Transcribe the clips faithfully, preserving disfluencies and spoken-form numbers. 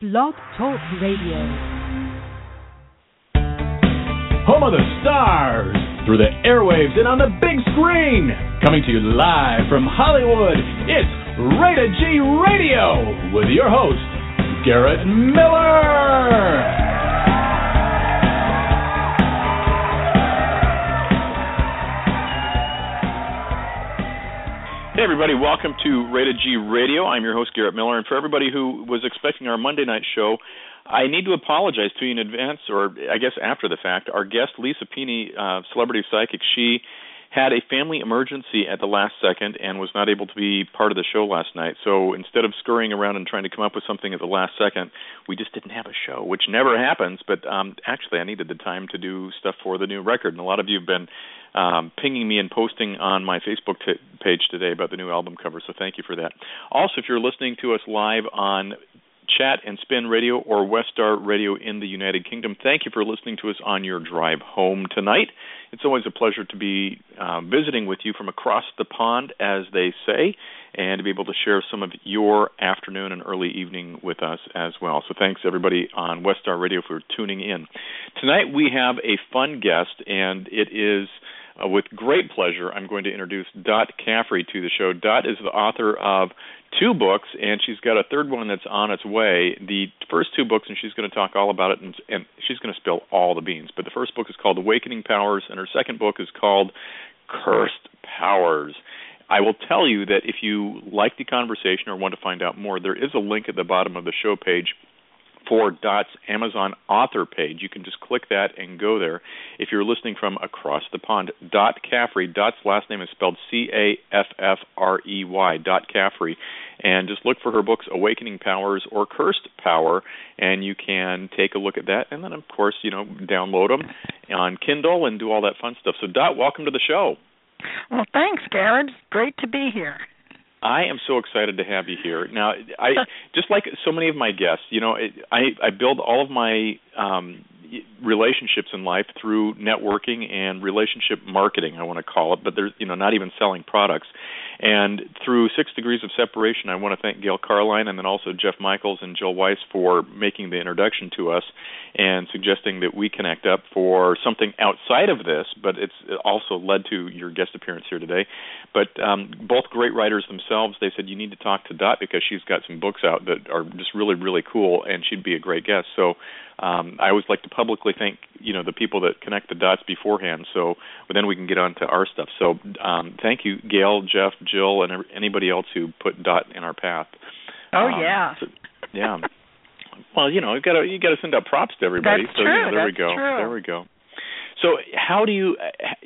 Blog Talk Radio. Home of the stars, through the airwaves and on the big screen. Coming to you live from Hollywood, it's Rated G Radio with your host, Garrett Miller. Hey everybody, welcome to Rated G Radio. I'm your host, Garrett Miller, and for everybody who was expecting our Monday night show, I need to apologize to you in advance, or I guess after the fact. Our guest, Lisa Pini, uh, celebrity psychic, she had a family emergency at the last second and was not able to be part of the show last night. So instead of scurrying around and trying to come up with something at the last second, we just didn't have a show, which never happens. But um, actually, I needed the time to do stuff for the new record, and a lot of you have been um, pinging me and posting on my Facebook t- page today about the new album cover, so thank you for that. Also, if you're listening to us live on Chat and Spin Radio or Westar Radio in the United Kingdom, thank you for listening to us on your drive home tonight. It's always a pleasure to be uh, visiting with you from across the pond, as they say, and to be able to share some of your afternoon and early evening with us as well. So thanks, everybody on Westar Radio, for tuning in. Tonight we have a fun guest, and it is uh, with great pleasure I'm going to introduce Dot Caffrey to the show. Dot is the author of two books, and she's got a third one that's on its way. The first two books, and she's going to talk all about it, and, and she's going to spill all the beans. But the first book is called Awakening Powers, and her second book is called Cursed Powers. I will tell you that if you like the conversation or want to find out more, there is a link at the bottom of the show page for Dot's Amazon author page. You can just click that and go there. If you're listening from across the pond, Dot Caffrey, Dot's last name is spelled C A F F R E Y, Dot Caffrey, and just look for her books, Awakening Powers or Cursed Power, and you can take a look at that, and then, of course, you know, download them on Kindle and do all that fun stuff. So, Dot, welcome to the show. Well, thanks, Garrett. Great to be here. I am so excited to have you here. Now, I just like so many of my guests, you know, I, I build all of my um, relationships in life through networking and relationship marketing, I want to call it, but there's, you know, not even selling products. And through Six Degrees of Separation, I want to thank Gail Carline and then also Jeff Michaels and Jill Weiss for making the introduction to us and suggesting that we connect up for something outside of this, but it's also led to your guest appearance here today. But um, both great writers themselves, they said you need to talk to Dot because she's got some books out that are just really, really cool, and she'd be a great guest. So um, I always like to publicly thank, you know, the people that connect the dots beforehand, so but then we can get on to our stuff. So um, thank you, Gail, Jeff, Jill, and anybody else who put Dot in our path. Oh, um, yeah. So, yeah. Well, you know, you got to you got to send out props to everybody. That's so true. You know, there That's we go. True. There we go. So how do you?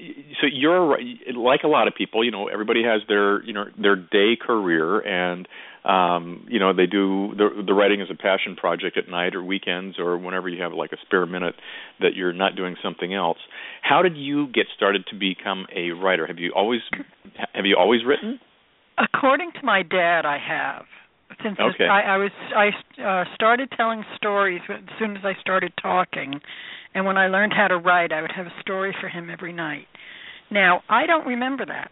So you're like a lot of people. You know, everybody has their you know their day career, and um, you know they do the, the writing as a passion project at night or weekends or whenever you have like a spare minute that you're not doing something else. How did you get started to become a writer? Have you always have you always written? According to my dad, I have. Since okay. I, I was, I uh, started telling stories as soon as I started talking, and when I learned how to write, I would have a story for him every night. Now, I don't remember that,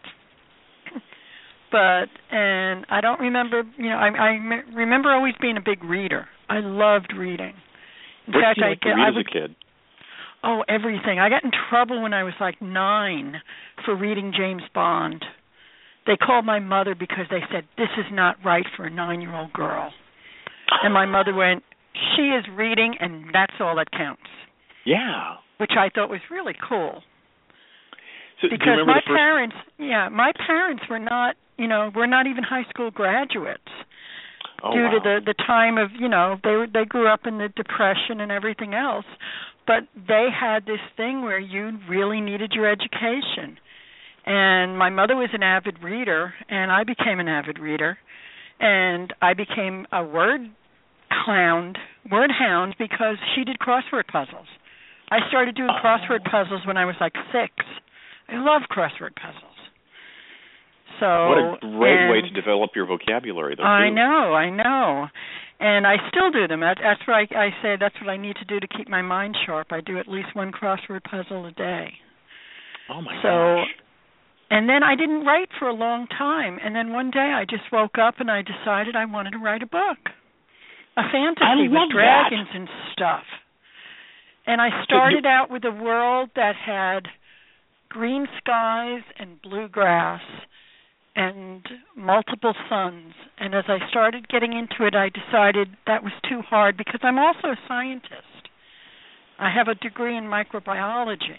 but and I don't remember. You know, I, I remember always being a big reader. I loved reading. In what fact, did you I like to read I as would, a kid? Oh, everything. I got in trouble when I was like nine for reading James Bond. They called my mother because they said, this is not right for a nine-year-old girl. And my mother went, she is reading, and that's all that counts. Yeah. Which I thought was really cool. So, because do you remember my the first... parents, yeah, my parents were not, you know, were not even high school graduates. Oh, due wow. to the, the time of, you know, they were, they grew up in the Depression and everything else. But they had this thing where you really needed your education. And my mother was an avid reader, and I became an avid reader, and I became a word hound, word hound, because she did crossword puzzles. I started doing oh. crossword puzzles when I was like six. I love crossword puzzles. So what a great and, way to develop your vocabulary, though. I too. know, I know. And I still do them. That's what I, I say. That's what I need to do to keep my mind sharp. I do at least one crossword puzzle a day. Oh my so, gosh! And then I didn't write for a long time. And then one day I just woke up and I decided I wanted to write a book, a fantasy with dragons that. and stuff. And I started so you, out with a world that had green skies and blue grass and multiple suns. And as I started getting into it, I decided that was too hard because I'm also a scientist. I have a degree in microbiology.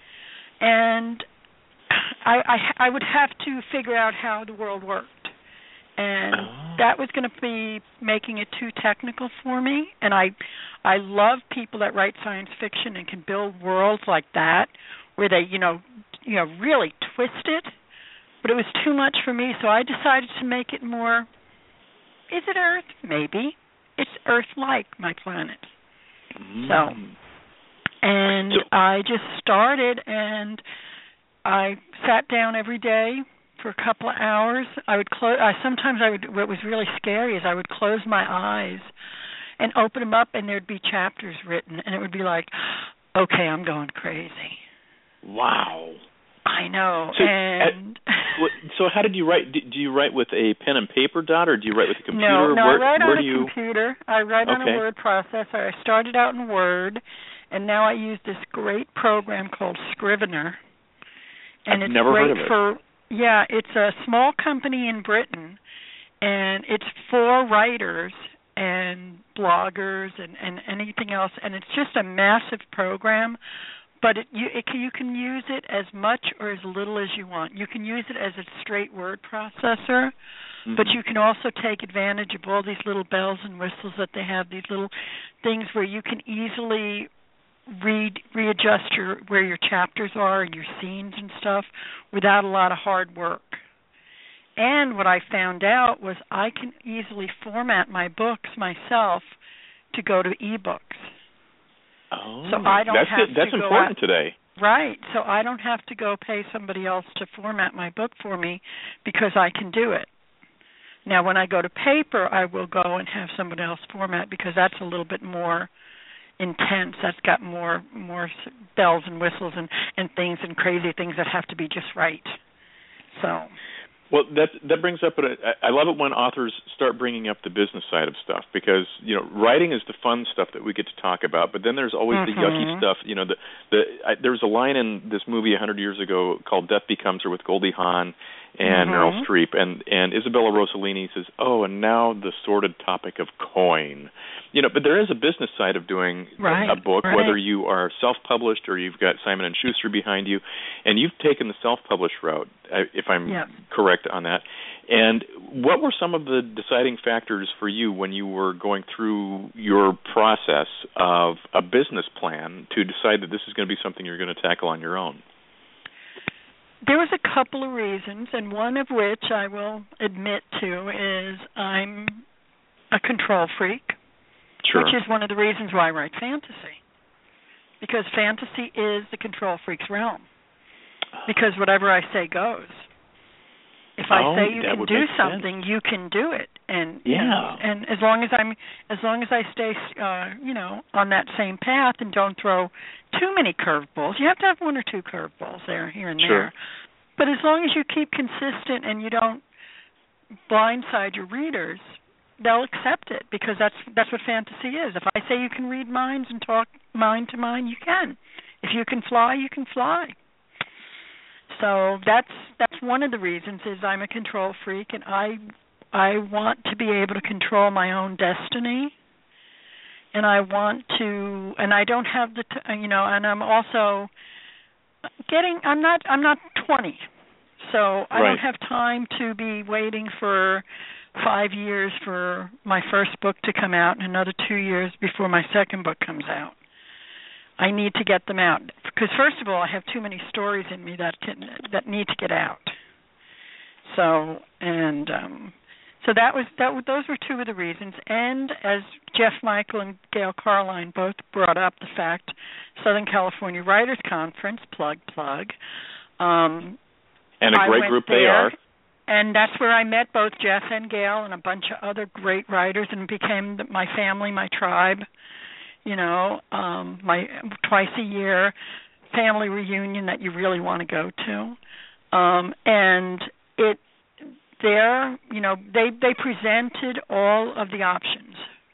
And I, I, I would have to figure out how the world worked. And oh. that was going to be making it too technical for me. And I I love people that write science fiction and can build worlds like that, where they, you know, you know, really twist it. But it was too much for me, so I decided to make it more, is it Earth? Maybe. It's Earth-like, my planet. Mm. So, and so, I just started, and I sat down every day for a couple of hours. I would close. I sometimes I would. What was really scary is I would close my eyes and open them up, and there'd be chapters written, and it would be like, okay, I'm going crazy. Wow. I know. So, and at, so how did you write? Do, do you write with a pen and paper, Dot, or do you write with a computer? No, no, where, I write where on a you... computer. I write okay. on a word processor. I started out in Word, and now I use this great program called Scrivener. And I've it's never great heard of it. For, yeah, it's a small company in Britain, and it's for writers and bloggers and, and anything else, and it's just a massive program. But it, you, it can, you can use it as much or as little as you want. You can use it as a straight word processor, mm-hmm. but you can also take advantage of all these little bells and whistles that they have, these little things where you can easily read, readjust your where your chapters are and your scenes and stuff without a lot of hard work. And what I found out was I can easily format my books myself to go to ebooks. Oh, so I don't that's have it. That's to go important out, today. Right. So I don't have to go pay somebody else to format my book for me because I can do it. Now, when I go to paper, I will go and have somebody else format because that's a little bit more intense. That's got more more bells and whistles and, and things and crazy things that have to be just right. So... Well, that that brings up, a, I love it when authors start bringing up the business side of stuff because, you know, writing is the fun stuff that we get to talk about, but then there's always mm-hmm. the yucky stuff. You know, the the I, there was a line in this movie one hundred years ago called Death Becomes Her with Goldie Hawn and mm-hmm. Meryl Streep, and, and Isabella Rossellini says, oh, and now the sordid topic of coin. You know, but there is a business side of doing right, a, a book, right. whether you are self-published or you've got Simon and Schuster behind you, and you've taken the self-published route, if I'm yep. correct on that. And what were some of the deciding factors for you when you were going through your process of a business plan to decide that this is going to be something you're going to tackle on your own? There was a couple of reasons, and one of which I will admit to is I'm a control freak. Sure. Which is one of the reasons why I write fantasy. Because fantasy is the control freak's realm. Because whatever I say goes. If I oh, say you can do something, sense. you can do it. And yeah. and, and as long as I'm as long as I stay uh, you know, on that same path and don't throw too many curveballs. You have to have one or two curveballs there, here and sure. there. But as long as you keep consistent and you don't blindside your readers, they'll accept it because that's that's what fantasy is. If I say you can read minds and talk mind to mind, you can. If you can fly, you can fly. So that's that's one of the reasons is I'm a control freak and I I want to be able to control my own destiny. And I want to and I don't have the t- you know and I'm also getting I'm not I'm not twenty. So I right. don't have time to be waiting for five years for my first book to come out and another two years before my second book comes out. I need to get them out because, first of all, I have too many stories in me that can that need to get out. So and um, so that was that. Those were two of the reasons. And as Jeff Michael and Gail Carline both brought up the fact, Southern California Writers Conference, plug plug. Um, and a great group there, they are. And that's where I met both Jeff and Gail and a bunch of other great writers and became my family, my tribe, you know, um, my twice a year family reunion that you really want to go to. Um, and it there, you know, they, they presented all of the options.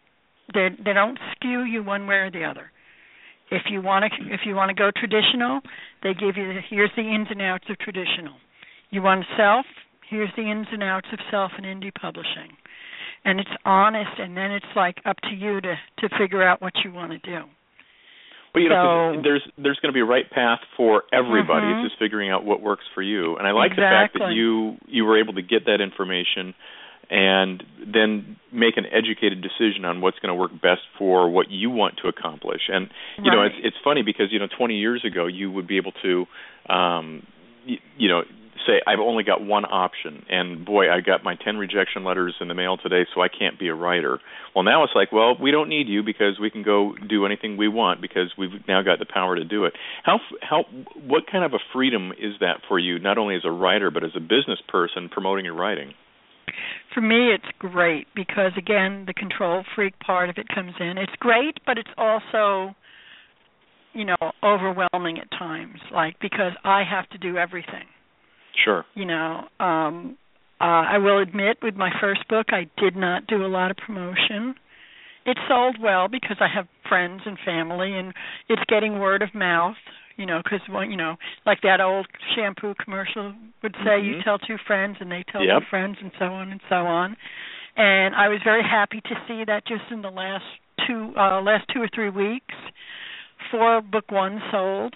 They they don't skew you one way or the other. If you want to if you want to go traditional, they give you the, here's the ins and outs of traditional. You want self, here's the ins and outs of self and indie publishing. And it's honest, and then it's like up to you to, to figure out what you want to do. Well, you so, know, there's there's going to be a right path for everybody. Mm-hmm. It's just figuring out what works for you. And I like exactly. the fact that you you were able to get that information and then make an educated decision on what's going to work best for what you want to accomplish. And you right. know, it's it's funny because you know, twenty years ago, you would be able to, um, you, you know. say, I've only got one option, and boy, I got my ten rejection letters in the mail today, so I can't be a writer. Well, now it's like, well, we don't need you because we can go do anything we want because we've now got the power to do it. How, how, what kind of a freedom is that for you, not only as a writer, but as a business person promoting your writing? For me, it's great because, again, the control freak part of it comes in. It's great, but it's also, you know, overwhelming at times, like, because I have to do everything. Sure. You know, um, uh, I will admit with my first book, I did not do a lot of promotion. It sold well because I have friends and family, and it's getting word of mouth, you know, because, well, you know, like that old shampoo commercial would say, mm-hmm. you tell two friends and they tell yep. two friends and so on and so on. And I was very happy to see that just in the last two, uh, last two or three weeks, four book one sold.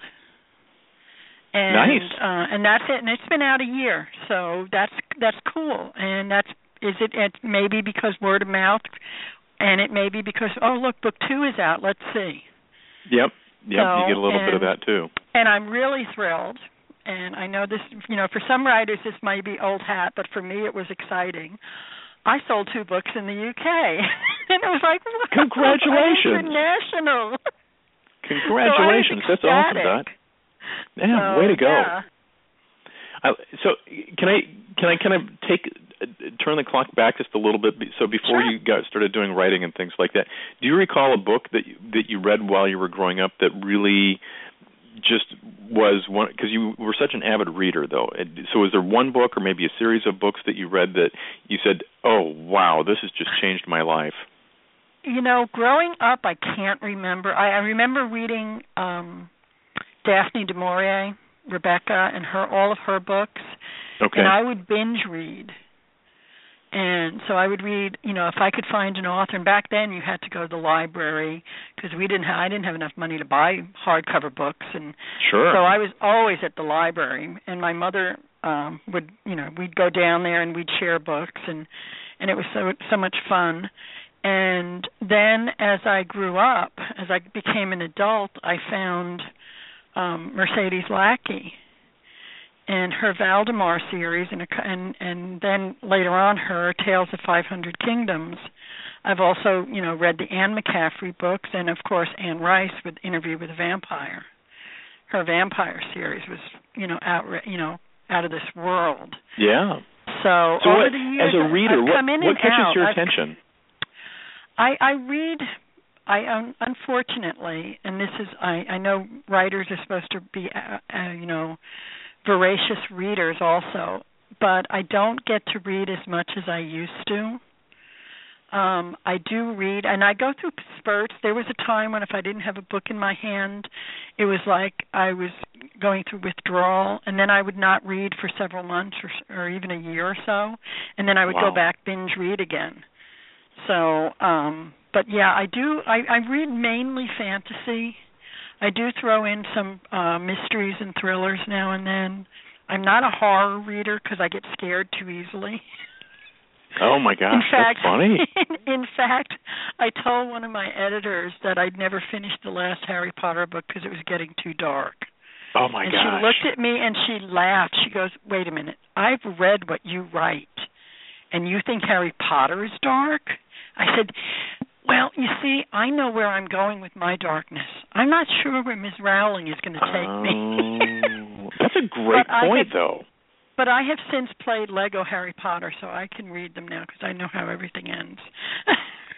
And, nice. Uh, and that's it. And it's been out a year, so that's that's cool. And that's is it? It maybe because word of mouth, and it may be because oh look, book two is out. Let's see. Yep. Yep. So, you get a little and, bit of that too. And I'm really thrilled. And I know this, you know, for some writers this might be old hat, but for me it was exciting. I sold two books in the U K, and it was like, wow, congratulations, international. Congratulations, so that's awesome, Dot. Yeah, so, way to go. Yeah. I, so can I can I kind of take uh, turn the clock back just a little bit? So before sure. you got started doing writing and things like that, do you recall a book that you, that you read while you were growing up that really just was one? Because you were such an avid reader, though. So was there one book or maybe a series of books that you read that you said, "Oh, wow, this has just changed my life"? You know, growing up, I can't remember. I, I remember reading um, Daphne du Maurier, Rebecca, and her all of her books, okay. and I would binge read. And so I would read, you know, if I could find an author. And back then, you had to go to the library because we didn't. Ha- I didn't have enough money to buy hardcover books, and sure. so I was always at the library. And my mother um, would, you know, we'd go down there and we'd share books, and and it was so so much fun. And then as I grew up, as I became an adult, I found um, Mercedes Lackey and her Valdemar series, and, and and then later on her Tales of five hundred Kingdoms. I've also, you know, read the Anne McCaffrey books, and of course Anne Rice with Interview with a Vampire. Her vampire series was, you know, out, you know, out of this world. Yeah. So, so over what, the years, as a reader, I've what, come in what and catches out. your I've, attention? I, I read. I um, unfortunately, and this is, I, I know writers are supposed to be, uh, uh, you know, voracious readers also, but I don't get to read as much as I used to. Um, I do read, and I go through spurts. There was a time when if I didn't have a book in my hand, it was like I was going through withdrawal, and then I would not read for several months or, or even a year or so, and then I would wow. go back binge read again. So, um, but yeah, I do. I, I read mainly fantasy. I do throw in some uh, mysteries and thrillers now and then. I'm not a horror reader because I get scared too easily. Oh my gosh, in fact, that's funny. In, in fact, I told one of my editors that I'd never finished the last Harry Potter book because it was getting too dark. Oh my and gosh. And she looked at me and she laughed. She goes, "Wait a minute, I've read what you write, and you think Harry Potter is dark?" I said, "Well, you see, I know where I'm going with my darkness. I'm not sure where Miz Rowling is going to take oh, me." That's a great but point, have, though. But I have since played Lego Harry Potter, so I can read them now because I know how everything ends.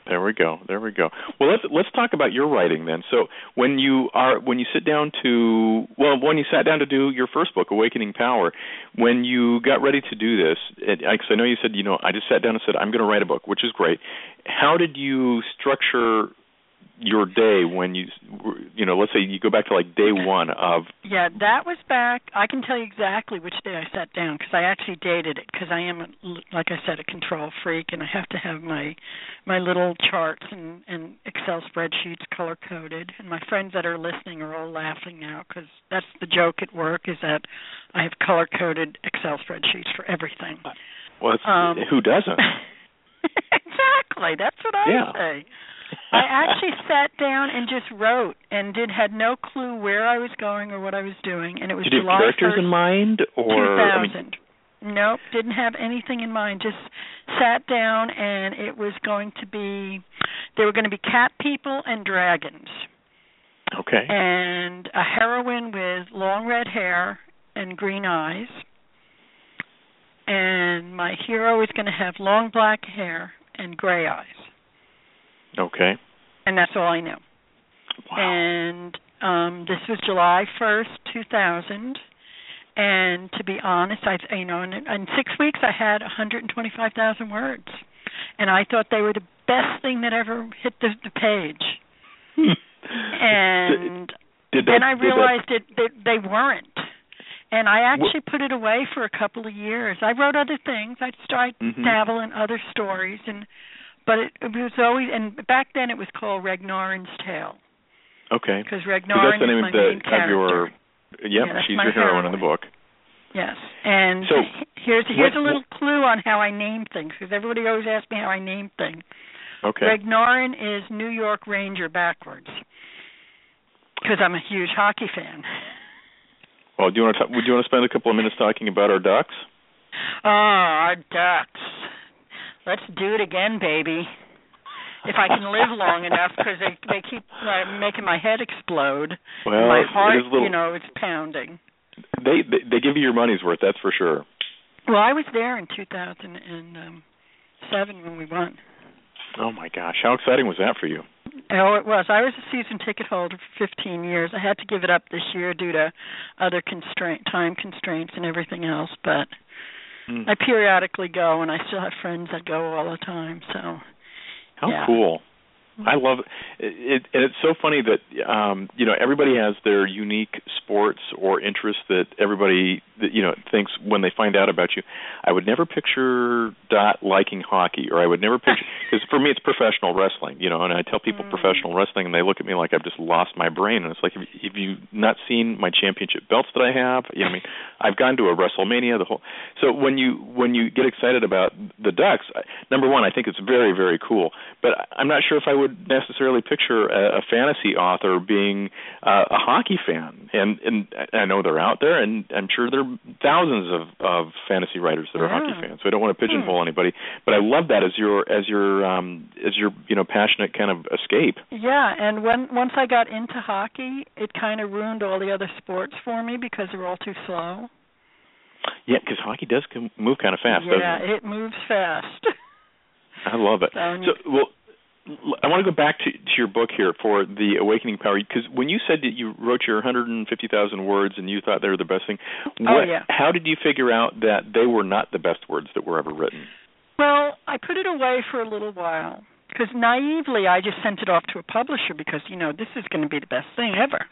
There we go. There we go. Well, let's let's talk about your writing then. So when you are when you sit down to well, when you sat down to do your first book, Awakening Power, when you got ready to do this, because I know you said, you know, I just sat down and said I'm going to write a book, which is great. How did you structure your day when you, you know, let's say you go back to like day one of... Yeah, that was back, I can tell you exactly which day I sat down because I actually dated it because I am, a, like I said, a control freak and I have to have my my little charts and, and Excel spreadsheets color-coded. And my friends that are listening are all laughing now because that's the joke at work is that I have color-coded Excel spreadsheets for everything. Well, um, who doesn't? Exactly, that's what I yeah. say. I actually sat down and just wrote and did had no clue where I was going or what I was doing, and it was Did you July have characters first, in mind, or two thousand? I mean... Nope, didn't have anything in mind. Just sat down, and it was going to be there were going to be cat people and dragons. Okay. And a heroine with long red hair and green eyes, and my hero is going to have long black hair and gray eyes. Okay. And that's all I knew. Wow. And um, this was July first, two thousand. And to be honest, I, you know, in, in six weeks I had one hundred twenty-five thousand words. And I thought they were the best thing that ever hit the, the page. And did, did then that, I realized that... it, that they weren't. And I actually put it away for a couple of years. I wrote other things. I'd start mm-hmm. dabble in other stories, and but it, it was always. And back then, it was called Regnarin's Tale. Okay. Because Regnarin so that's the is name my of, the, main character. of your. Yep, yeah, she's your heroine in the book. Yes, and so, here's here's what, a little clue on how I name things, because everybody always asks me how I name things. Okay. Regnarin is New York Ranger backwards, because I'm a huge hockey fan. Well, do you want to would you want to spend a couple of minutes talking about our Ducks? Oh, our Ducks. Let's do it again, baby. If I can live long enough, because they they keep uh, making my head explode. Well, my heart, it is little, you know, it's pounding. They, they they give you your money's worth, that's for sure. Well, I was there in two thousand seven when we won. Oh my gosh, how exciting was that for you? Oh, it was. I was a season ticket holder for fifteen years. I had to give it up this year due to other constraint, time constraints and everything else, but mm. I periodically go, and I still have friends that go all the time, so... How yeah. cool. I love it. it. And it's so funny that, um, you know, everybody has their unique sports or interests that everybody, that, you know, thinks when they find out about you. I would never picture Dot liking hockey, or I would never picture, because for me it's professional wrestling, you know, and I tell people mm. professional wrestling and they look at me like I've just lost my brain. And it's like, have you, have you not seen my championship belts that I have? You know, I mean, I've gone to a WrestleMania, the whole, so when you, when you get excited about the Ducks, number one, I think it's very, very cool, but I'm not sure if I would necessarily picture a, a fantasy author being uh, a hockey fan, and and I know they're out there, and I'm sure there are thousands of, of fantasy writers that are yeah. hockey fans. So I don't want to pigeonhole hmm. anybody, but I love that as your as your um, as your you know passionate kind of escape. Yeah, and when once I got into hockey, it kind of ruined all the other sports for me because they're all too slow. Yeah, because hockey does move kind of fast. Yeah, doesn't it? it moves fast. I love it. So, so well. I want to go back to, to your book here for the Awakening Power, because when you said that you wrote your one hundred fifty thousand words and you thought they were the best thing, what, oh, yeah. how did you figure out that they were not the best words that were ever written? Well, I put it away for a little while, because naively I just sent it off to a publisher because, you know, this is going to be the best thing ever.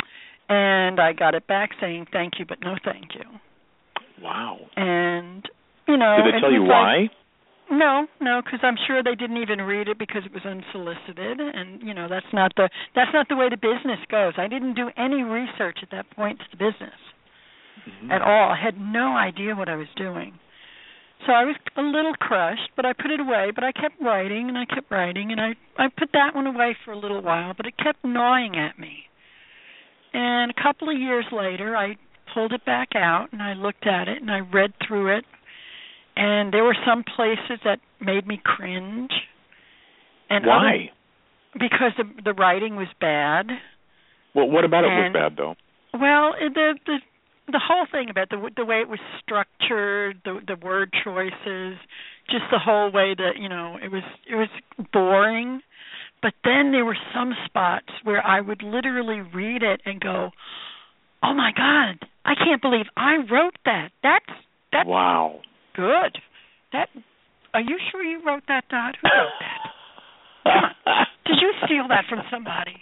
And I got it back saying thank you, but no thank you. Wow. And, you know. Did they tell you why? Like, No, no, because I'm sure they didn't even read it because it was unsolicited, and you know that's not the that's not the way the business goes. I didn't do any research at that point to the business mm-hmm. at all. I had no idea what I was doing, so I was a little crushed. But I put it away. But I kept writing and I kept writing, and I I put that one away for a little while. But it kept gnawing at me. And a couple of years later, I pulled it back out and I looked at it and I read through it. And there were some places that made me cringe. And why? Other, because the the writing was bad. Well, what about and, it was bad, though? Well, the the the whole thing about the the way it was structured, the the word choices, just the whole way that, you know, it was it was boring. But then there were some spots where I would literally read it and go, "Oh my God, I can't believe I wrote that. That's that's wow. good. That are you sure you wrote that, Dot? Who wrote that? Come on. Did you steal that from somebody?"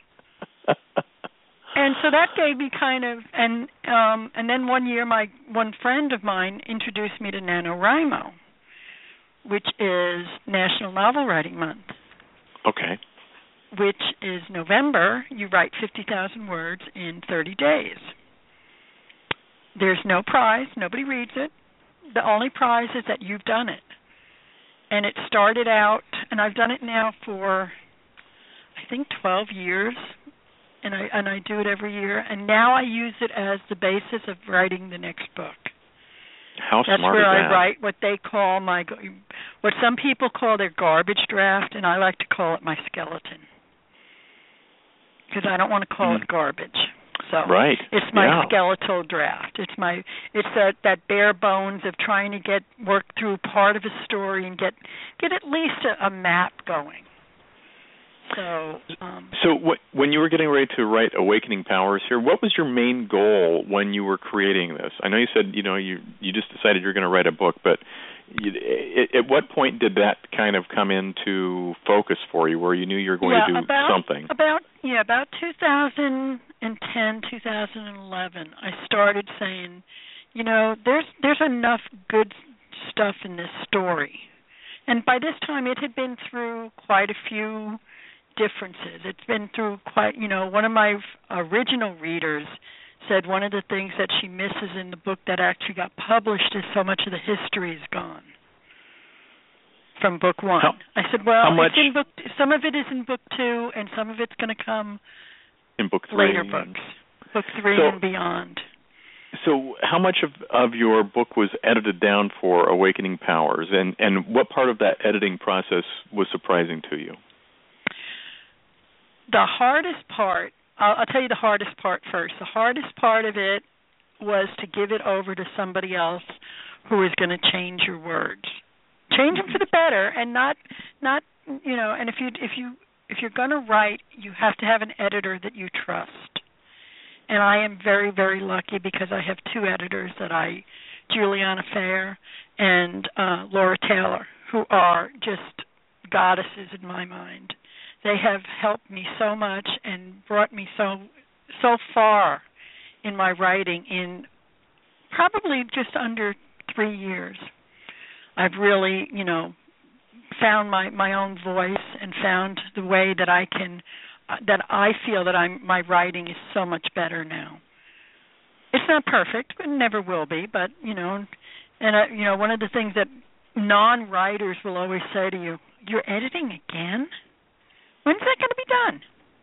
And so that gave me kind of, and um, and then one year, my one friend of mine introduced me to NaNoWriMo, which is National Novel Writing Month. Okay. Which is November. You write fifty thousand words in thirty days. There's no prize. Nobody reads it. The only prize is that you've done it. And it started out, and I've done it now for, I think, twelve years. And I and I do it every year, and now I use it as the basis of writing the next book. How That's smart where is I that? write what they call my, what some people call their garbage draft, and I like to call it my skeleton, because I don't want to call mm. it garbage. So right. it's my yeah. skeletal draft. It's my it's that that bare bones of trying to get work through part of a story and get get at least a, a map going. So, um, so what, when you were getting ready to write Awakening Powers here, what was your main goal when you were creating this? I know you said, you know, you you just decided you're going to write a book, but you, at what point did that kind of come into focus for you, where you knew you were going yeah, to do about, something? About yeah, about two thousand ten, two thousand eleven, I started saying, you know, there's there's enough good stuff in this story, and by this time it had been through quite a few differences. It's been through quite, you know, one of my original readers said one of the things that she misses in the book that actually got published is so much of the history is gone from book one. How, I said, well, how much, it's in book, some of it is in book two, and some of it's going to come in book three, later books, book three so, and beyond. So how much of, of your book was edited down for Awakening Powers, and, and what part of that editing process was surprising to you? The hardest part, I'll, I'll tell you the hardest part first. The hardest part of it was to give it over to somebody else who is going to change your words, change them for the better, and not, not, you know. And if you, if you, if you're going to write, you have to have an editor that you trust. And I am very, very lucky because I have two editors that I, Juliana Fair and uh, Laura Taylor, who are just goddesses in my mind. They have helped me so much and brought me so so far in my writing in probably just under three years. I've really, you know, found my, my own voice and found the way that I can, uh, that I feel that I'm my writing is so much better now. It's not perfect, it never will be, but, you know, and, uh, you know, one of the things that non-writers will always say to you, you're editing again? When's that going to be done?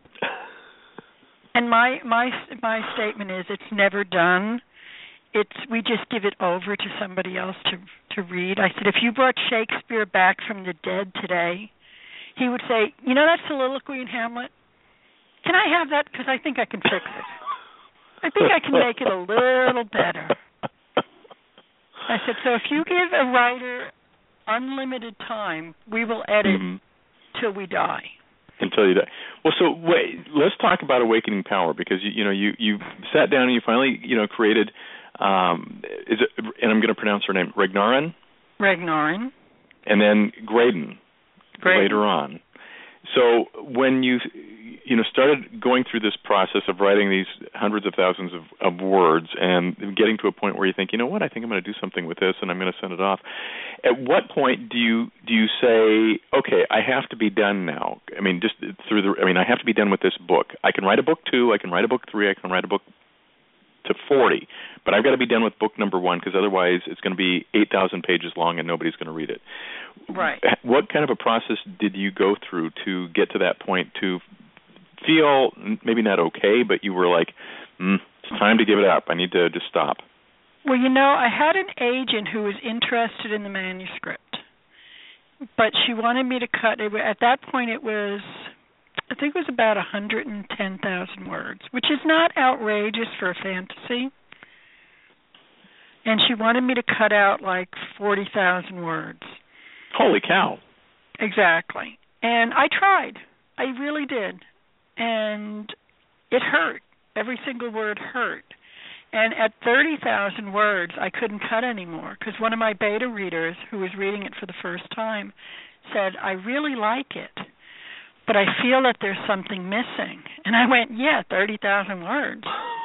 And my my my statement is, it's never done. It's we just give it over to somebody else to to read. I said, if you brought Shakespeare back from the dead today, he would say, you know that soliloquy in Hamlet? Can I have that? Because I think I can fix it. I think I can make it a little better. I said, so if you give a writer unlimited time, we will edit mm-hmm. till we die. Until you die. Well, so wait, let's talk about Awakening Power, because you, you know you, you sat down and you finally you know created. Um, is it? And I'm going to pronounce her name. Regnarin. Regnarin. And then Graydon. Graydon. Later on. So when you you know started going through this process of writing these hundreds of thousands of, of words and getting to a point where you think, you know what, I think I'm going to do something with this and I'm going to send it off. At what point do you do you say, okay, I have to be done now? I mean, just through the I mean, I have to be done with this book. I can write a book two, I can write a book three, I can write a book to forty, but I've got to be done with book number one, because otherwise it's going to be eight thousand pages long and nobody's going to read it. Right. What kind of a process did you go through to get to that point, to feel maybe not okay, but you were like, mm, it's time to give it up. I need to just stop. Well, you know, I had an agent who was interested in the manuscript, but she wanted me to cut it. At that point, it was, I think it was about one hundred ten thousand words, which is not outrageous for a fantasy. and she wanted me to cut out like forty thousand words. Holy cow. Exactly. And I tried. I really did. And it hurt. Every single word hurt. And at thirty thousand words, I couldn't cut anymore because one of my beta readers, who was reading it for the first time, said, I really like it, but I feel that there's something missing. And I went, yeah, thirty thousand words.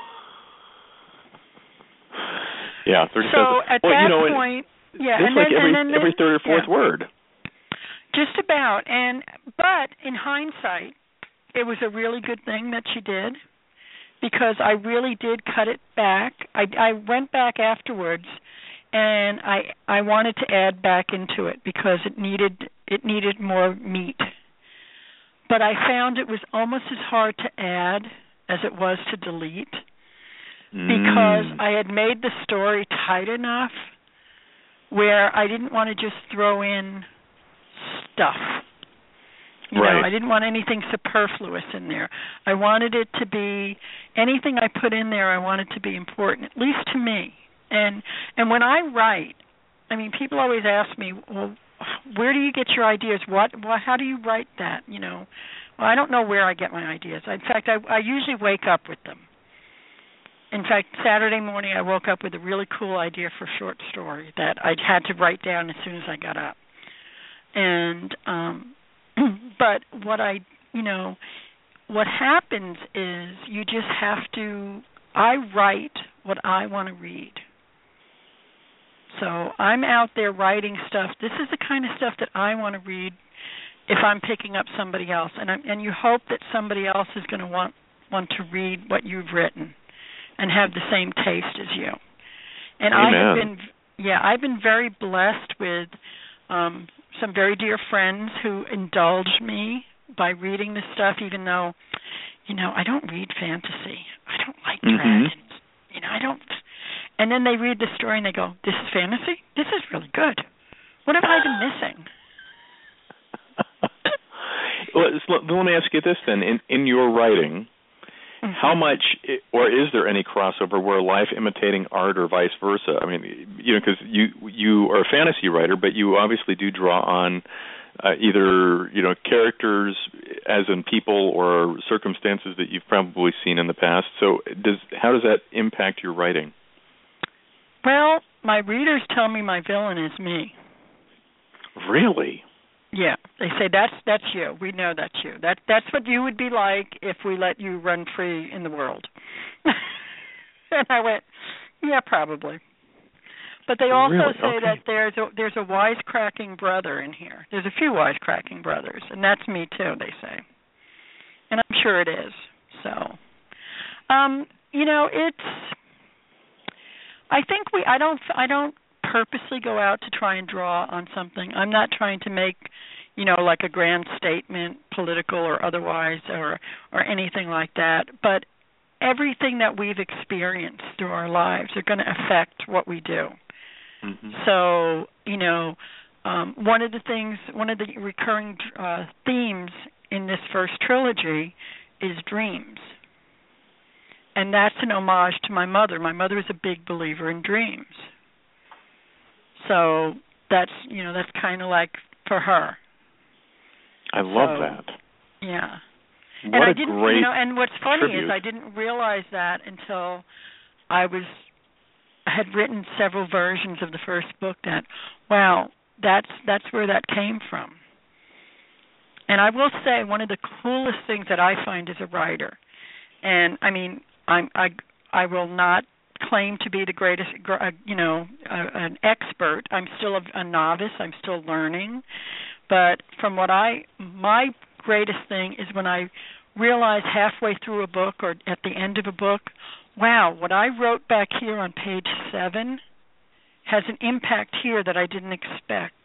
Yeah, thirty thousand. So at well, that you know, point, yeah. It's and like then, every, and then, every third or fourth yeah. word. Just about. And But in hindsight, it was a really good thing that she did, because I really did cut it back. I, I went back afterwards, and I I wanted to add back into it because it needed it needed more meat. But I found it was almost as hard to add as it was to delete, mm. because I had made the story tight enough where I didn't want to just throw in stuff. You right. know, I didn't want anything superfluous in there. I wanted it to be, anything I put in there, I wanted to be important, at least to me. And and when I write, I mean, people always ask me, well, where do you get your ideas? What, what how do you write that? You know, well, I don't know where I get my ideas. In fact, I, I usually wake up with them. In fact, Saturday morning, I woke up with a really cool idea for a short story that I had to write down as soon as I got up. And um but what I, you know, what happens is you just have to, I write what I want to read. So I'm out there writing stuff. This is the kind of stuff that I want to read if I'm picking up somebody else. And I'm, and you hope that somebody else is going to want, want to read what you've written and have the same taste as you. And Amen. I have been, yeah, I've been very blessed with um some very dear friends who indulged me by reading this stuff, even though, you know, I don't read fantasy. I don't like mm-hmm. dragons. You know, I don't. And then they read the story and they go, this is fantasy? This is really good. What have I been missing? Well, let me ask you this then. In, in your writing, mm-hmm. how much, or is there any crossover where life imitating art or vice versa? I mean, you know, because you you are a fantasy writer, but you obviously do draw on uh, either, you know, characters as in people or circumstances that you've probably seen in the past. So does how does that impact your writing? Well, my readers tell me my villain is me. Really? Yeah, they say that's that's you. We know that's you. That that's what you would be like if we let you run free in the world. And I went, yeah, probably. But they also really? say okay. that there's a there's a wisecracking brother in here. There's a few wisecracking brothers, and that's me too. They say, and I'm sure it is. So, um, you know, it's. I think we. I don't. I don't. purposely go out to try and draw on something. I'm not trying to make, you know, like a grand statement, political or otherwise, or or anything like that. But everything that we've experienced through our lives are going to affect what we do. Mm-hmm. So, you know, um, one of the things, one of the recurring uh, themes in this first trilogy is dreams. And that's an homage to my mother. My mother was a big believer in dreams. So that's, you know, that's kind of like for her. I love so, that. Yeah. What and I a didn't, great you know, and what's funny tribute. is I didn't realize that until I was I had written several versions of the first book. That wow, that's that's where that came from. And I will say one of the coolest things that I find as a writer, and I mean, I'm I I will not claim to be the greatest, you know, uh, an expert. I'm still a, a novice. I'm still learning. But from what I, my greatest thing is when I realize halfway through a book or at the end of a book, wow, what I wrote back here on page seven has an impact here that I didn't expect.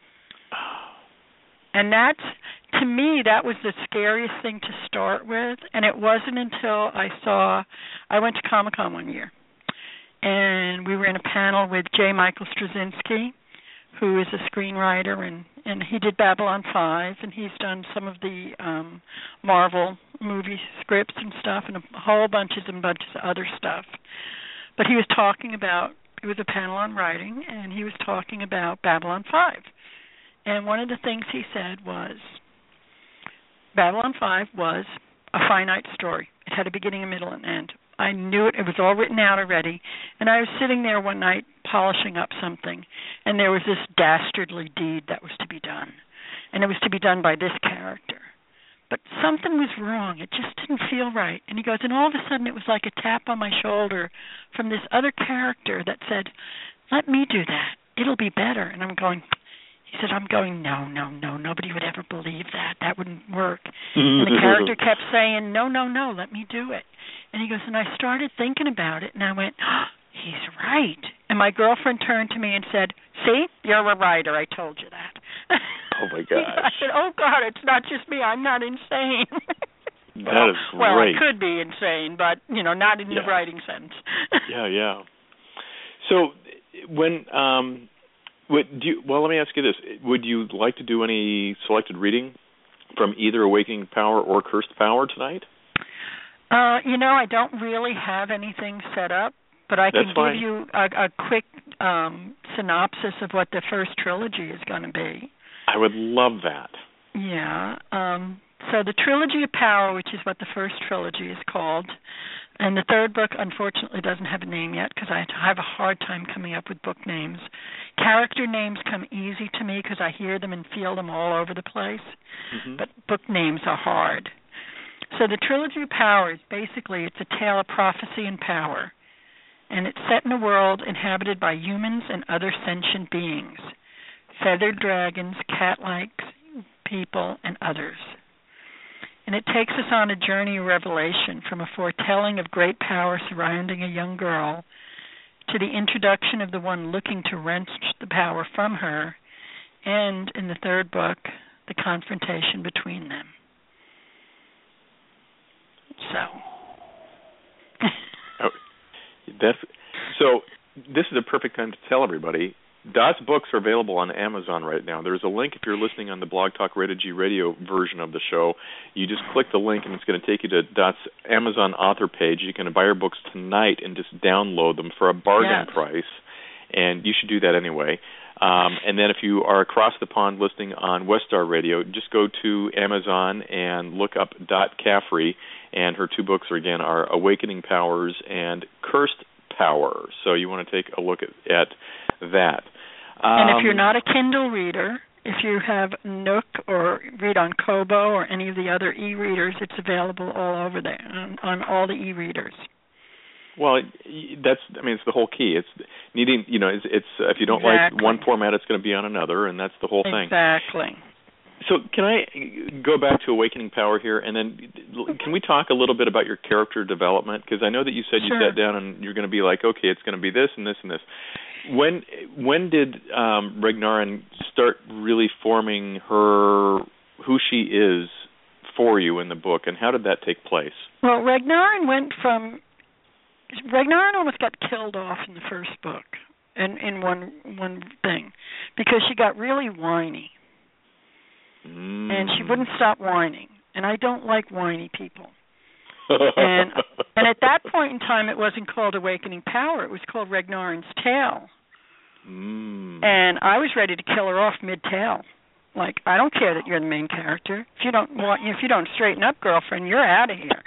And that's, to me, that was the scariest thing to start with. And it wasn't until I saw, I went to Comic-Con one year. And we were in a panel with J. Michael Straczynski, who is a screenwriter, and, and he did Babylon five, and he's done some of the um, Marvel movie scripts and stuff, and a whole bunches and bunches of other stuff. But he was talking about it was a panel on writing, and he was talking about Babylon five. And one of the things he said was, Babylon five was a finite story. It had a beginning, a middle, and end. I knew it. It was all written out already. And I was sitting there one night polishing up something, and there was this dastardly deed that was to be done. And it was to be done by this character. But something was wrong. It just didn't feel right. And he goes, and all of a sudden it was like a tap on my shoulder from this other character that said, let me do that. It'll be better. And I'm going, he said, I'm going, no, no, no. Nobody would ever believe that. That wouldn't work. And the character kept saying, no, no, no, let me do it. And he goes, and I started thinking about it, and I went, oh, he's right. And my girlfriend turned to me and said, see, you're a writer. I told you that. Oh, my gosh. I said, oh, God, it's not just me. I'm not insane. That well, is great. Well, I could be insane, but, you know, not in yeah. the writing sense. yeah, yeah. So when um, would do you, well, let me ask you this. Would you like to do any selected reading from either Awakening Power or Cursed Power tonight? Uh, you know, I don't really have anything set up, but I That's can fine. give you a, a quick um, synopsis of what the first trilogy is going to be. I would love that. Yeah. Um, so the Trilogy of Power, which is what the first trilogy is called, and the third book, unfortunately, doesn't have a name yet because I have a hard time coming up with book names. Character names come easy to me because I hear them and feel them all over the place, mm-hmm. but book names are hard. So the Trilogy of Power is basically, it's a tale of prophecy and power, and it's set in a world inhabited by humans and other sentient beings, feathered dragons, cat-like people, and others. And it takes us on a journey of revelation from a foretelling of great power surrounding a young girl to the introduction of the one looking to wrench the power from her, and, in the third book, the confrontation between them. So, oh, that's so. This is a perfect time to tell everybody. Dot's books are available on Amazon right now. There's a link if you're listening on the Blog Talk Rated G Radio version of the show. You just click the link and it's going to take you to Dot's Amazon author page. You can buy her books tonight and just download them for a bargain yes. price, and you should do that anyway. Um, and then if you are across the pond listening on Westar Radio, just go to Amazon and look up Dot Caffrey, and her two books are, again, are Awakening Powers and Cursed Power. So you want to take a look at, at that. Um, and if you're not a Kindle reader, if you have Nook or read on Kobo or any of the other e-readers, it's available all over there on, on all the e-readers. Well, that's, I mean, it's the whole key. It's needing, you know, it's, it's uh, if you don't exactly. like one format, it's going to be on another, and that's the whole thing. Exactly. So can I go back to Awakening Power here, and then can we talk a little bit about your character development? Because I know that you said you sure. sat down and you're going to be like, okay, it's going to be this and this and this. When when did um, Regnarin start really forming her, who she is for you in the book, and how did that take place? Well, Regnarin went from, Regnarin almost got killed off in the first book, in, in one one thing, because she got really whiny. Mm. And she wouldn't stop whining. And I don't like whiny people. and and at that point in time, it wasn't called Awakening Power. It was called Regnarin's Tale. Mm. And I was ready to kill her off mid-tale. Like, I don't care that you're the main character. If you don't want, if you don't straighten up, girlfriend, you're out of here.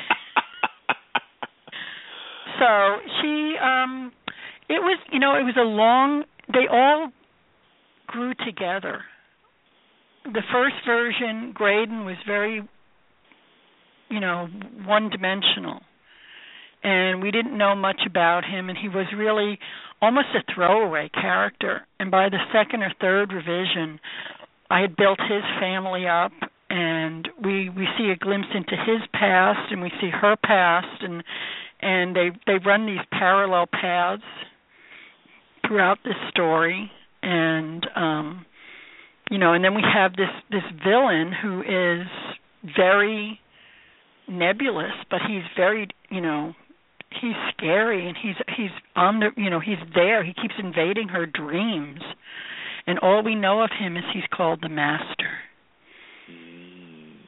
So she, um, it was, you know, it was a long. They all grew together. The first version, Graydon, was very, you know, one-dimensional. And we didn't know much about him, and he was really almost a throwaway character. And by the second or third revision, I had built his family up, and we we see a glimpse into his past, and we see her past, and and they, they run these parallel paths throughout this story. And... um You know, and then we have this, this villain who is very nebulous, but he's very, you know, he's scary, and he's he's on the, you know, he's there. He keeps invading her dreams, and all we know of him is he's called the Master. Mm.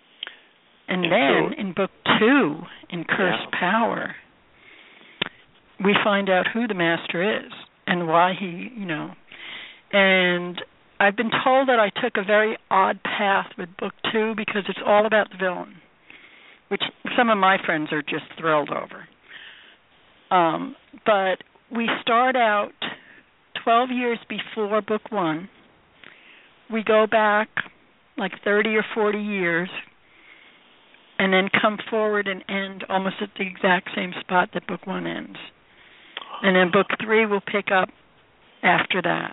And, and then so, in book two, in Cursed yeah. Power, we find out who the master is and why he, you know. And I've been told that I took a very odd path with book two because it's all about the villain, which some of my friends are just thrilled over. Um, but we start out twelve years before book one. We go back like thirty or forty years and then come forward and end almost at the exact same spot that book one ends. And then book three will pick up after that.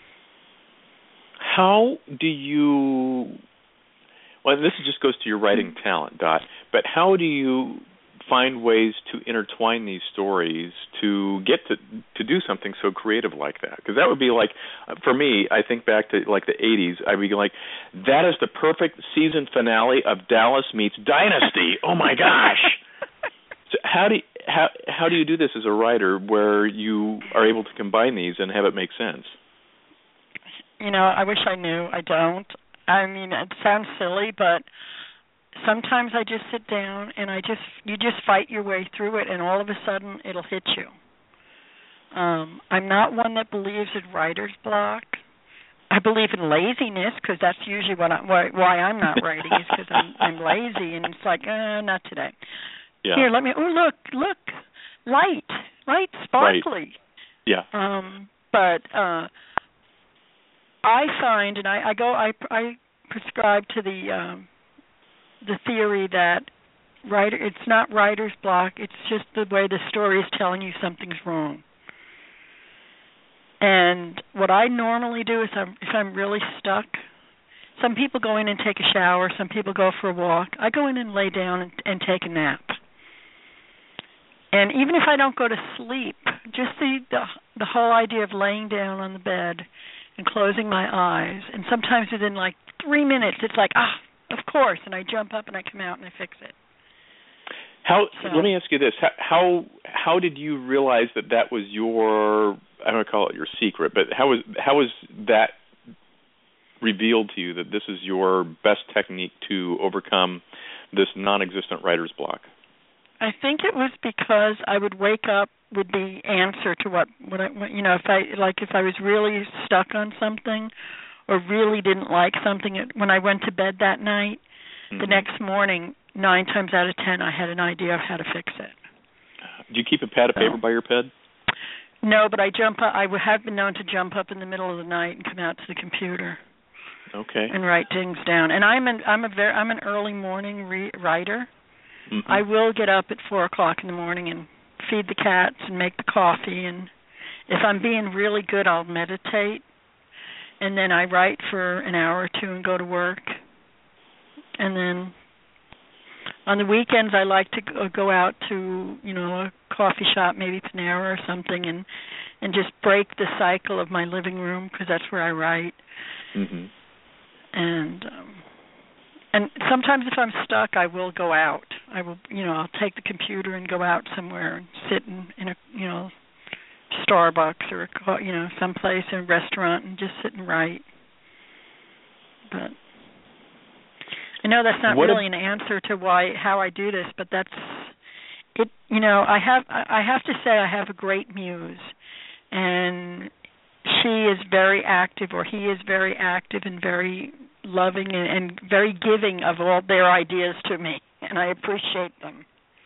How do you, well, this just goes to your writing talent, Dot, but how do you find ways to intertwine these stories to get to to do something so creative like that? Because that would be like, for me, I think back to like the eighties, I'd be like, that is the perfect season finale of Dallas meets Dynasty. Oh my gosh. So how do you, how how do you do this as a writer where you are able to combine these and have it make sense? You know, I wish I knew. I don't. I mean, it sounds silly, but sometimes I just sit down and I just you just fight your way through it, and all of a sudden it'll hit you. Um, I'm not one that believes in writer's block. I believe in laziness because that's usually what I, why, why I'm not writing is because I'm, I'm lazy, and it's like, uh, not today. Yeah. Here, let me. Oh, look, look, light, light, sparkly. Right. Yeah. Um, but uh, I find, and I, I go, I, I prescribe to the um, the theory that writer, it's not writer's block. It's just the way the story is telling you something's wrong. And what I normally do is, I'm, if I'm really stuck, some people go in and take a shower, some people go for a walk. I go in and lay down and, and take a nap. And even if I don't go to sleep, just the, the the whole idea of laying down on the bed and closing my eyes, and sometimes within like three minutes, it's like, ah, of course, and I jump up and I come out and I fix it. How? So, let me ask you this: how, how how did you realize that that was your, I don't call it your secret, but how was how was that revealed to you that this is your best technique to overcome this non-existent writer's block? I think it was because I would wake up with the answer to what, what I, what, you know, if I like if I was really stuck on something or really didn't like something, when I went to bed that night, mm-hmm. the next morning, nine times out of ten, I had an idea of how to fix it. Do you keep a pad of paper so, by your bed? No, but I jump up. I have been known to jump up in the middle of the night and come out to the computer. Okay. And write things down. And I'm an I'm a very I'm an early morning re- writer. Mm-hmm. I will get up at four o'clock in the morning and feed the cats and make the coffee. And if I'm being really good, I'll meditate. And then I write for an hour or two and go to work. And then on the weekends, I like to go out to, you know, a coffee shop, maybe Panera or something, and and just break the cycle of my living room because that's where I write. Mm-hmm. And um, and sometimes if I'm stuck, I will go out. I will, you know, I'll take the computer and go out somewhere and sit in, in a, you know, Starbucks or a, you know, someplace in a restaurant and just sit and write. But I know that's not what really a, an answer to why how I do this, but that's it. You know, I have I have to say I have a great muse, and she is very active, or he is very active and very loving and, and very giving of all their ideas to me, and I appreciate them.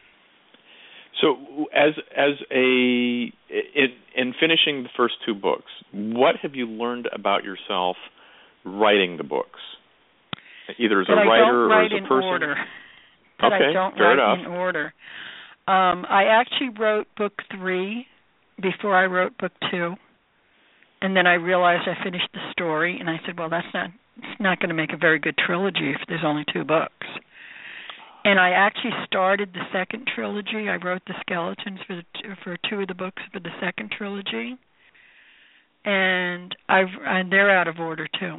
So, as as a in, in finishing the first two books, what have you learned about yourself writing the books? Either as a writer or as a person? That I don't write in order. That okay, I don't fair write enough. in order. Um, I actually wrote book three before I wrote book two, and then I realized I finished the story, and I said, well, that's not it's not going to make a very good trilogy if there's only two books. And I actually started the second trilogy. I wrote the skeletons for the two, for two of the books for the second trilogy, and I've and they're out of order too.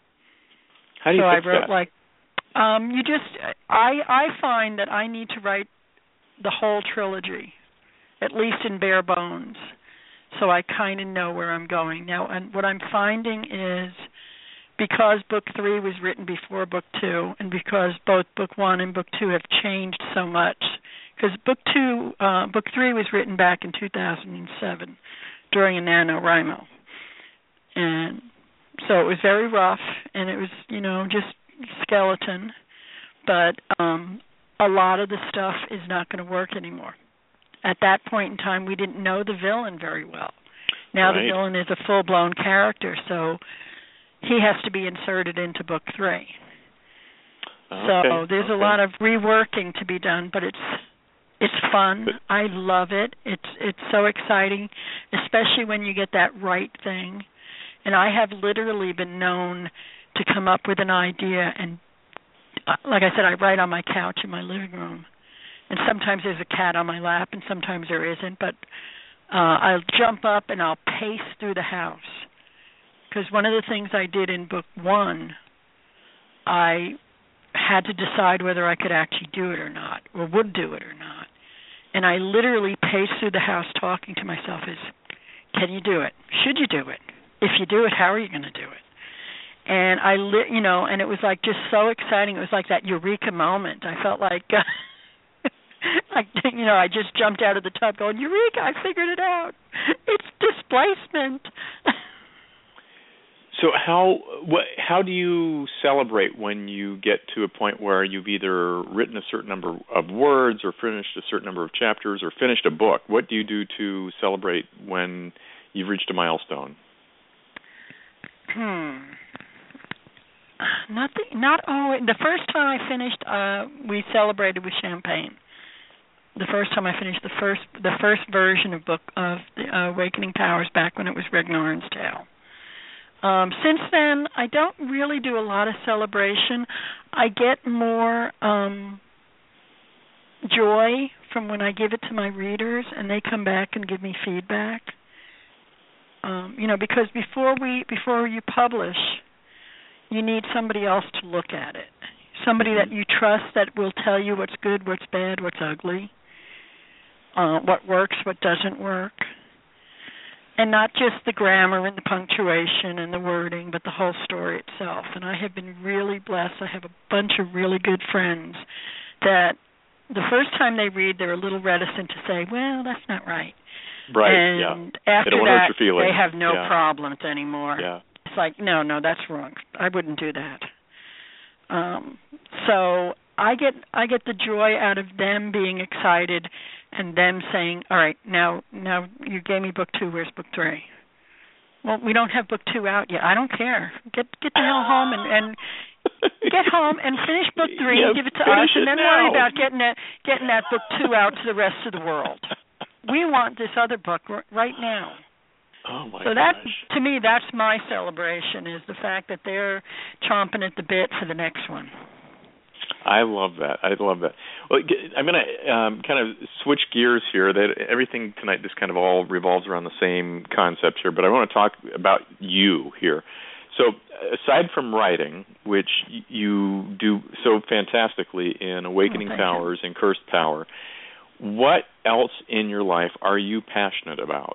How do you so fix I wrote that? like um, you just I I find that I need to write the whole trilogy, at least in bare bones, so I kind of know where I'm going now. And what I'm finding is, because book three was written before book two, and because both book one and book two have changed so much because book two, uh, book three was written back in two thousand seven during a NaNoWriMo, and so it was very rough, and it was, you know, just skeleton, but um, a lot of the stuff is not going to work anymore. At that point in time, we didn't know the villain very well. Now right. The villain is a full-blown character, so he has to be inserted into book three. Okay. So there's okay. a lot of reworking to be done, but it's it's fun. I love it. It's it's so exciting, especially when you get that right thing. And I have literally been known to come up with an idea, and uh, like I said, I write on my couch in my living room. And sometimes there's a cat on my lap, and sometimes there isn't. But uh, I'll jump up and I'll pace through the house. Because one of the things I did in book one, I had to decide whether I could actually do it or not, or would do it or not. And I literally paced through the house talking to myself as, can you do it? Should you do it? If you do it, how are you going to do it? And I, li- you know, and it was like just so exciting. It was like that eureka moment. I felt like, uh, like, you know, I just jumped out of the tub going, eureka, I figured it out. It's displacement. So how what, how do you celebrate when you get to a point where you've either written a certain number of words or finished a certain number of chapters or finished a book? What do you do to celebrate when you've reached a milestone? Hmm. Nothing. Not always. The first time I finished, uh, we celebrated with champagne. The first time I finished the first the first version of book of the uh, Awakening Powers, back when it was Regnoran's Tale. Um, since then, I don't really do a lot of celebration. I get more um, joy from when I give it to my readers and they come back and give me feedback. Um, you know, because before we before you publish, you need somebody else to look at it. Somebody that you trust that will tell you what's good, what's bad, what's ugly, uh, what works, what doesn't work. And not just the grammar and the punctuation and the wording, but the whole story itself. And I have been really blessed. I have a bunch of really good friends that the first time they read, they're a little reticent to say, well, that's not right. Right, and yeah. after they don't that, hurt your feelings. they have no yeah. problems anymore. Yeah. It's like, no, no, that's wrong. I wouldn't do that. Um, so I get I get the joy out of them being excited and them saying, all right, now now you gave me book two, where's book three? Well, we don't have book two out yet. I don't care. Get get the hell home and, and get home and finish book three yeah, and give it to us, and then now. worry about getting that getting that book two out to the rest of the world. We want this other book r- right now. Oh my so that, gosh. to me, that's my celebration, is the fact that they're chomping at the bit for the next one. I love that. I love that. Well, I'm going to um, kind of switch gears here. That everything tonight just kind of all revolves around the same concept here, but I want to talk about you here. So aside from writing, which you do so fantastically in Awakening oh, Powers you. and Cursed Power, what else in your life are you passionate about?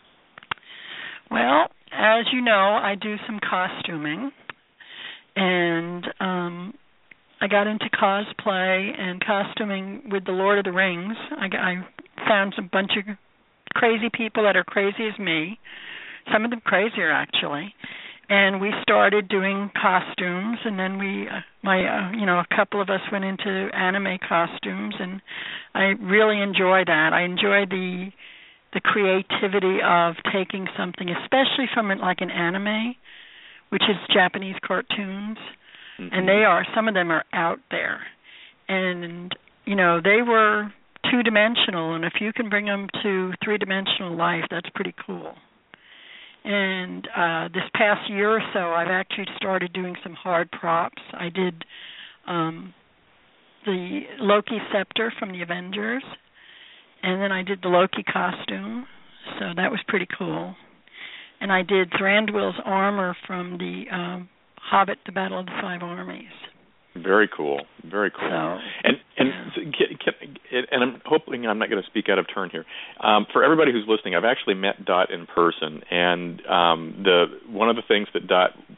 Well, as you know, I do some costuming, and um, I got into cosplay and costuming with the Lord of the Rings. I, I found a bunch of crazy people that are crazy as me, some of them crazier actually, and we started doing costumes, and then we, uh, my, uh, you know, a couple of us went into anime costumes, and I really enjoy that. I enjoy the the creativity of taking something, especially from like an anime, which is Japanese cartoons, mm-hmm. and they are, some of them are out there. And, you know, they were two-dimensional, and if you can bring them to three-dimensional life, that's pretty cool. And uh, this past year or so, I've actually started doing some hard props. I did um, the Loki scepter from the Avengers, and then I did the Loki costume, so that was pretty cool. And I did Thranduil's armor from the um, Hobbit, The Battle of the Five Armies. Very cool, very cool. So, and and yeah. can, can, and I'm hoping I'm not going to speak out of turn here. Um, for everybody who's listening, I've actually met Dot in person, and um, the one of the things that Dot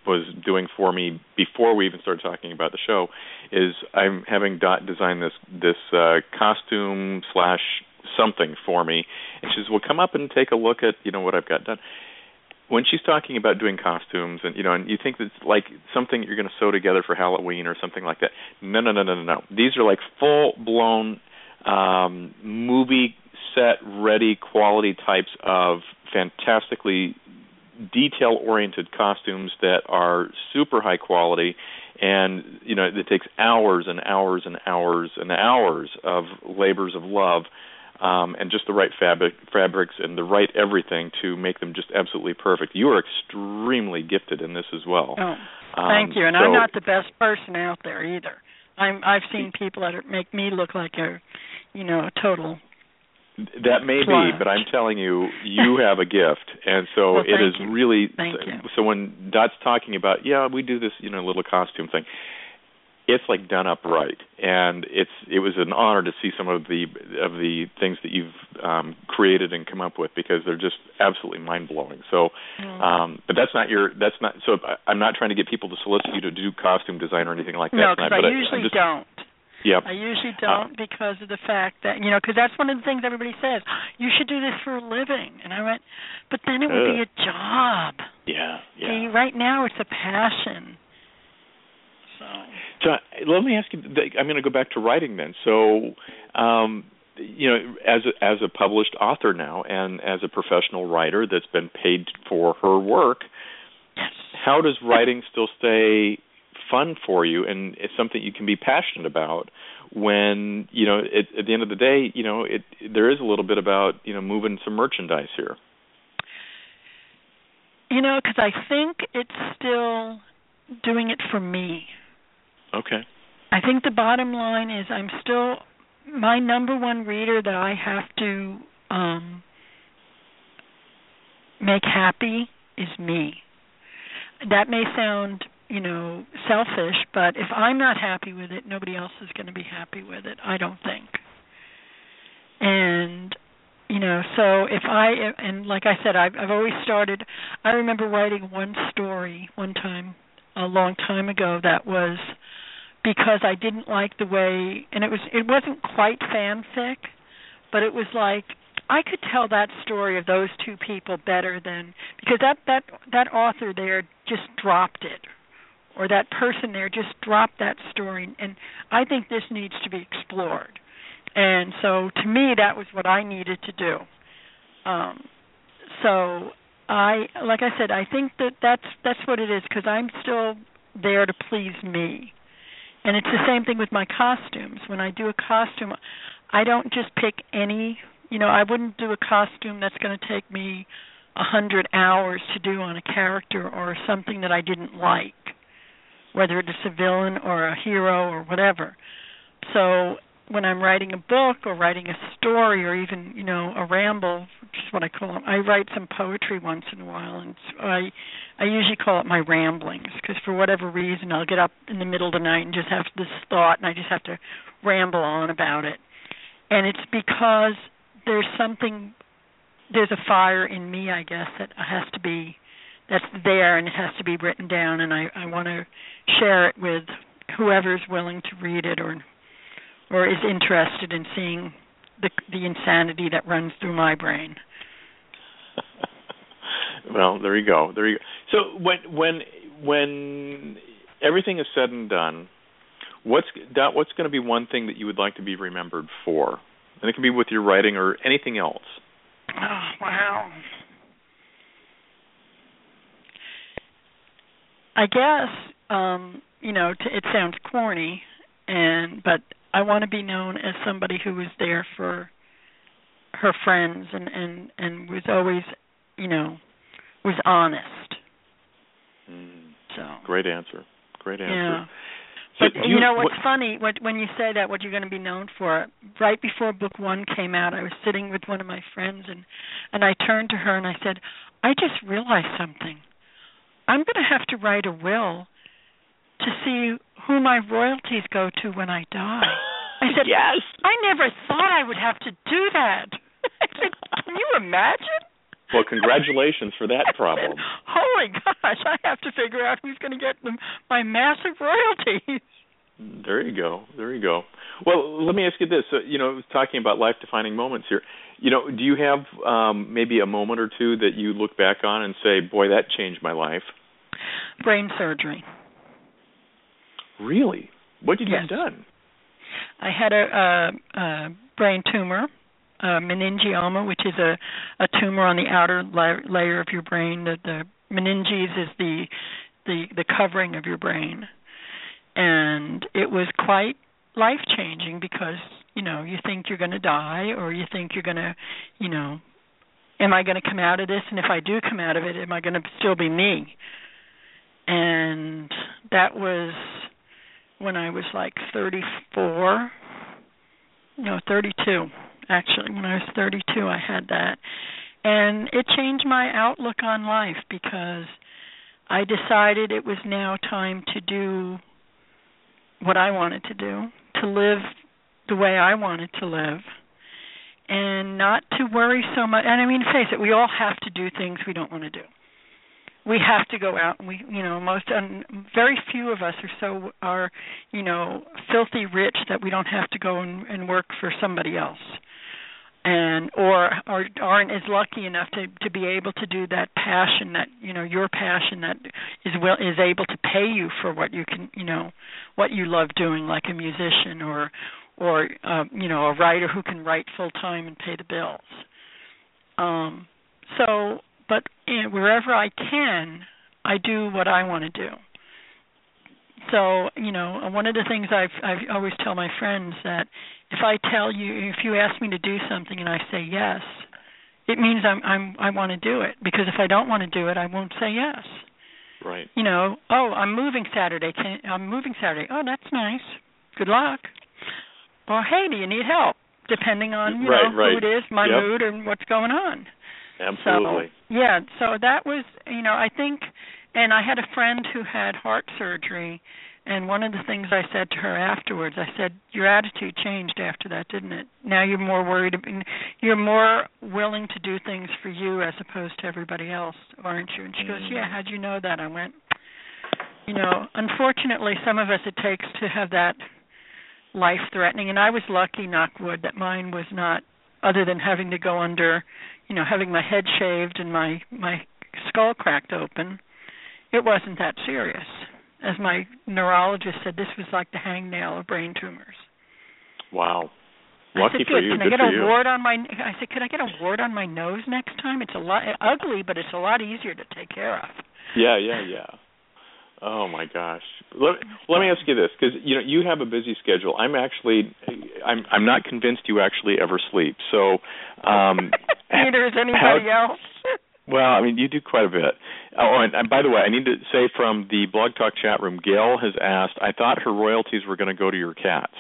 was doing for me before we even started talking about the show is I'm having Dot design this this uh, costume slash something for me, and she says, "Well, come up and take a look at you know what I've got done." When she's talking about doing costumes, and you know, and you think it's like something you're going to sew together for Halloween or something like that. No, no, no, no, no, no. These are like full blown um, movie set ready quality types of fantastically detail oriented costumes that are super high quality, and you know, it takes hours and hours and hours and hours of labors of love. Um, and just the right fabric, fabrics and the right everything to make them just absolutely perfect. You are extremely gifted in this as well. Oh, thank um, you. And so, I'm not the best person out there either. I'm, I've seen people that make me look like a, you know, a total. That may plunge. be, but I'm telling you, you have a gift, and so well, it is you. really. Thank so, you. so when Dot's talking about, yeah, we do this, you know, little costume thing. It's like done up right, and it's it was an honor to see some of the of the things that you've um, created and come up with, because they're just absolutely mind blowing. So, mm. um, but that's not your that's not. So I'm not trying to get people to solicit you to do costume design or anything like that. No, because I but usually I, just, don't. Yep. I usually don't uh, because of the fact that, you know, because that's one of the things everybody says, you should do this for a living. And I went, but then it would uh, be a job. Yeah, yeah. See, right now it's a passion. So. So let me ask you. I'm going to go back to writing then. So, um, you know, as a, as a published author now, and as a professional writer that's been paid for her work, yes. How does writing still stay fun for you, and it's something you can be passionate about when, you know, it, at the end of the day, you know, it there is a little bit about, you know, moving some merchandise here. You know, because I think it's still doing it for me. Okay. I think the bottom line is I'm still, my number one reader that I have to um, make happy is me. That may sound, you know, selfish, but if I'm not happy with it, nobody else is going to be happy with it, I don't think. And, you know, so if I, and like I said, I've, I've always started, I remember writing one story one time, a long time ago, that was because I didn't like the way, and it was it wasn't quite fanfic, but it was like I could tell that story of those two people better than, because that that that author there just dropped it, or that person there just dropped that story, and I think this needs to be explored. And so to me, that was what I needed to do. Um, so I, like I said, I think that that's that's what it is, because I'm still there to please me. And it's the same thing with my costumes. When I do a costume, I don't just pick any, you know, I wouldn't do a costume that's going to take me a hundred hours to do on a character or something that I didn't like, whether it's a villain or a hero or whatever. So when I'm writing a book or writing a story or even, you know, a ramble, which is what I call them, I write some poetry once in a while, and so I I usually call it my ramblings, because for whatever reason I'll get up in the middle of the night and just have this thought, and I just have to ramble on about it. And it's because there's something, there's a fire in me, I guess, that has to be, that's there, and it has to be written down, and I, I want to share it with whoever's willing to read it or or is interested in seeing the the insanity that runs through my brain. Well, there you go. There you go. So when when when everything is said and done, what's Dot, what's going to be one thing that you would like to be remembered for? And it can be with your writing or anything else. Oh, wow. I guess um, you know, t- it sounds corny, and but I want to be known as somebody who was there for her friends and, and, and was always, you know, was honest. Mm. So great answer. Great answer. Yeah. So but you, you know what's what, funny, what, when you say that, what you're going to be known for, right before book one came out, I was sitting with one of my friends, and, and I turned to her and I said, I just realized something. I'm going to have to write a will to see who my royalties go to when I die. I said, yes. I never thought I would have to do that. I said, can you imagine? Well, congratulations for that problem. Holy gosh, I have to figure out who's going to get the, my massive royalties. There you go. There you go. Well, let me ask you this. So, you know, talking about life-defining moments here, you know, do you have um, maybe a moment or two that you look back on and say, boy, that changed my life? Brain surgery. Really? What did you yes. have done? I had a, a, a brain tumor, a meningioma, which is a, a tumor on the outer la- layer of your brain. The, the meninges is the, the the covering of your brain. And it was quite life-changing because, you know, you think you're going to die or you think you're going to, you know, am I going to come out of this? And if I do come out of it, am I going to still be me? And that was when I was like thirty-four, no, thirty-two, actually. When I was thirty-two, I had that. And it changed my outlook on life because I decided it was now time to do what I wanted to do, to live the way I wanted to live, and not to worry so much. And I mean, face it, we all have to do things we don't want to do. We have to go out, and we, you know, most, um, very few of us are so, are, you know, filthy rich that we don't have to go and, and work for somebody else. And or, or aren't as lucky enough to, to be able to do that passion that, you know, your passion that is will is able to pay you for what you can, you know, what you love doing, like a musician or or uh, you know, a writer who can write full time and pay the bills. Um, so, but you know, wherever I can, I do what I want to do. So, you know, one of the things I've I always tell my friends that if I tell you, if you ask me to do something and I say yes, it means I'm I'm I want to do it. Because if I don't want to do it, I won't say yes. Right. You know, oh, I'm moving Saturday. Can, I'm moving Saturday. Oh, that's nice. Good luck. Or hey, do you need help? Depending on you right, know right. who it is, my yep. mood, and what's going on. Absolutely. So, yeah. So that was, you know, I think. And I had a friend who had heart surgery, and one of the things I said to her afterwards, I said, your attitude changed after that, didn't it? Now you're more worried, you're more willing to do things for you as opposed to everybody else, aren't you? And she goes, yeah, how'd you know that? I went, you know, unfortunately, some of us it takes to have that life-threatening, and I was lucky, knock wood, that mine was not, other than having to go under, you know, having my head shaved and my, my skull cracked open. It wasn't that serious. As my neurologist said, this was like the hangnail of brain tumors. Wow. Lucky I said, for good. you. Can Good I get for a you. wart on my? I said, could I get a wart on my nose next time? It's a lot ugly, but it's a lot easier to take care of. Yeah, yeah, yeah. Oh my gosh. Let, let me ask you this, because you know you have a busy schedule. I'm actually, I'm, I'm not convinced you actually ever sleep. So, um, neither is anybody how, else. Well, I mean, you do quite a bit. Oh, and, and by the way, I need to say from the Blog Talk chat room, Gail has asked, I thought her royalties were going to go to your cats.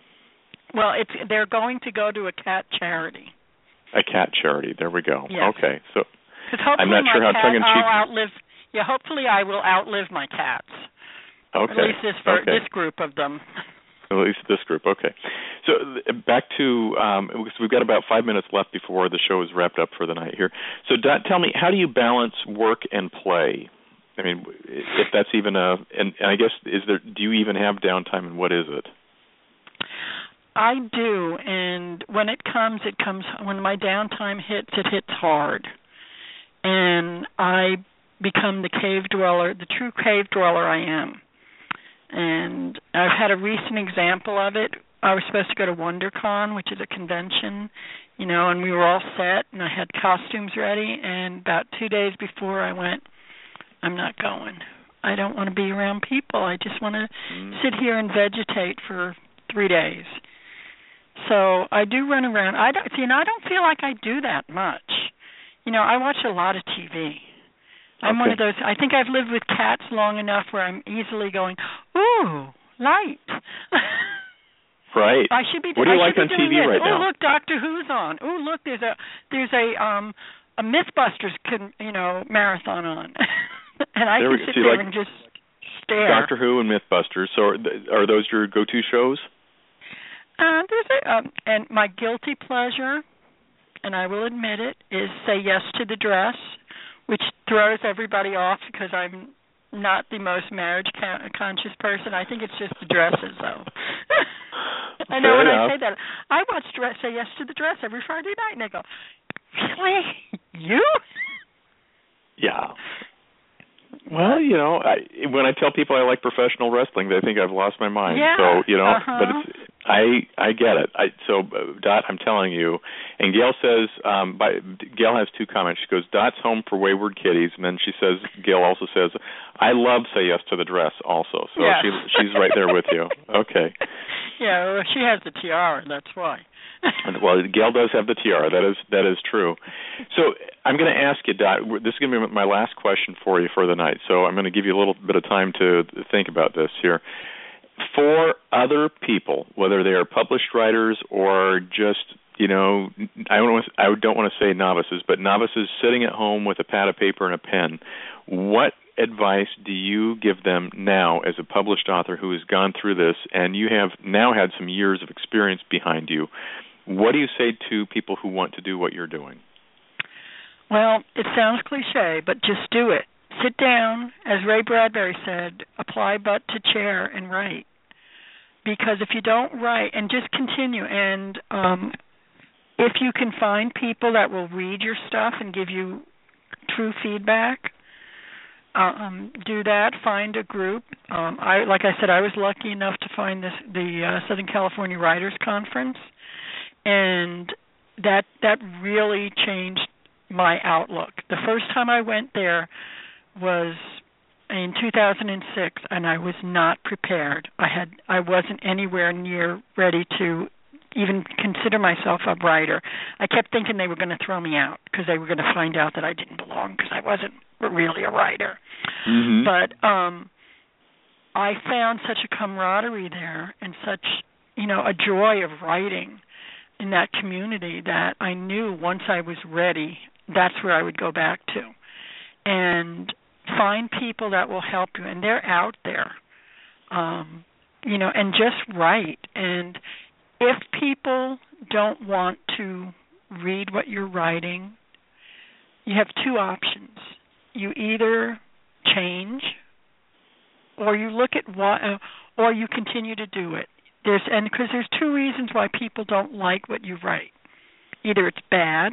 Well, it's they're going to go to a cat charity. A cat charity. There we go. Yes. Okay. So I'm not sure how tongue-in-cheek. I'll outlive, yeah, hopefully I will outlive my cats. Okay. At least this, for, okay. this group of them. At least this group, okay. So back to, um, we've got about five minutes left before the show is wrapped up for the night here. So Dot, tell me, how do you balance work and play? I mean, if that's even a, and, and I guess, is there, do you even have downtime, and what is it? I do, and when it comes, it comes, when my downtime hits, it hits hard. And I become the cave dweller, the true cave dweller I am. And I've had a recent example of it. I was supposed to go to WonderCon, which is a convention, you know, and we were all set, and I had costumes ready, and about two days before I went, I'm not going. I don't want to be around people. I just want to mm. sit here and vegetate for three days. So I do run around. I don't, see, and I don't feel like I do that much. You know, I watch a lot of T V. I'm okay. one of those, I think I've lived with cats long enough where I'm easily going, ooh, light. Right. I should be, what do you I like on T V this. right oh, now? Oh, now? look, Doctor Who's on. Oh, look, there's a there's a um a Mythbusters can, you know, marathon on. And I there can we, sit see, there like and just stare. Doctor Who and Mythbusters. So are, are those your go-to shows? Uh, there's a, um, and my guilty pleasure and I will admit it, is Say Yes to the Dress, which throws everybody off because I'm not the most marriage-conscious person. I think it's just the dresses, though. I know Fair when enough. I say that, I watch dress, Say Yes to the Dress every Friday night, and I go, really? You? Yeah. Well, you know, I, when I tell people I like professional wrestling, they think I've lost my mind. Yeah. So, you know, uh-huh. but it's, I I get it. I so uh, Dot, I'm telling you. And Gail says, um, by, Gail has two comments. She goes, Dot's home for wayward kitties, and then she says, Gail also says, I love Say Yes to the Dress also. So yeah. she she's right there with you. Okay. Yeah, well, she has the tiara. That's why. Well, Gail does have the tiara. That is that is true. So I'm going to ask you, Dot. This is going to be my last question for you for the night. So I'm going to give you a little bit of time to think about this here. For other people, whether they are published writers or just, you know, I don't want to, I don't want to say novices, but novices sitting at home with a pad of paper and a pen, what advice do you give them now as a published author who has gone through this, and you have now had some years of experience behind you? What do you say to people who want to do what you're doing? Well, it sounds cliche, but just do it. Sit down, as Ray Bradbury said, apply butt to chair and write. Because if you don't write, and just continue, and um, if you can find people that will read your stuff and give you true feedback, um, do that. Find a group. Um, I, like I said, I was lucky enough to find this the uh, Southern California Writers Conference, and that that really changed my outlook. The first time I went there was in two thousand six, and I was not prepared. I had I wasn't anywhere near ready to even consider myself a writer. I kept thinking they were going to throw me out because they were going to find out that I didn't belong because I wasn't really a writer. Mm-hmm. But um, I found such a camaraderie there and such, you know, a joy of writing in that community that I knew once I was ready, that's where I would go back to. And find people that will help you, and they're out there, um, you know, and just write. And if people don't want to read what you're writing, you have two options. You either change, or you look at what, uh, or you continue to do it. There's and because there's two reasons why people don't like what you write. Either it's bad.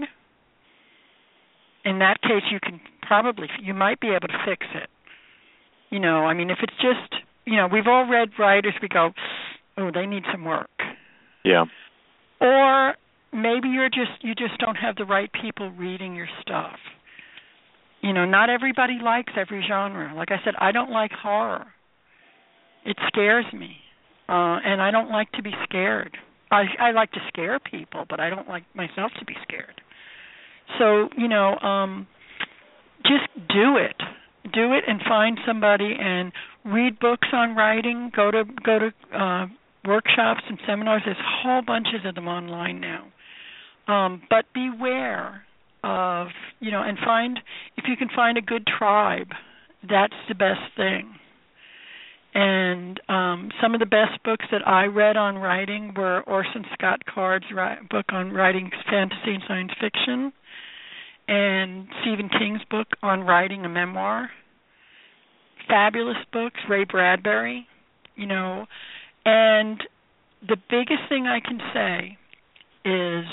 In that case, you can probably, you might be able to fix it. You know, I mean, if it's just, you know, we've all read writers, we go, oh, they need some work. Yeah. Or maybe you're just, you just don't have the right people reading your stuff. You know, not everybody likes every genre. Like I said, I don't like horror. It scares me. Uh, and I don't like to be scared. I, I like to scare people, but I don't like myself to be scared. So, you know, um, just do it. Do it and find somebody and read books on writing. Go to go to uh, workshops and seminars. There's whole bunches of them online now. Um, but beware of, you know, and find, if you can find a good tribe, that's the best thing. And um, some of the best books that I read on writing were Orson Scott Card's ri- book on writing fantasy and science fiction, and Stephen King's book on writing a memoir. Fabulous books, Ray Bradbury, you know. And the biggest thing I can say is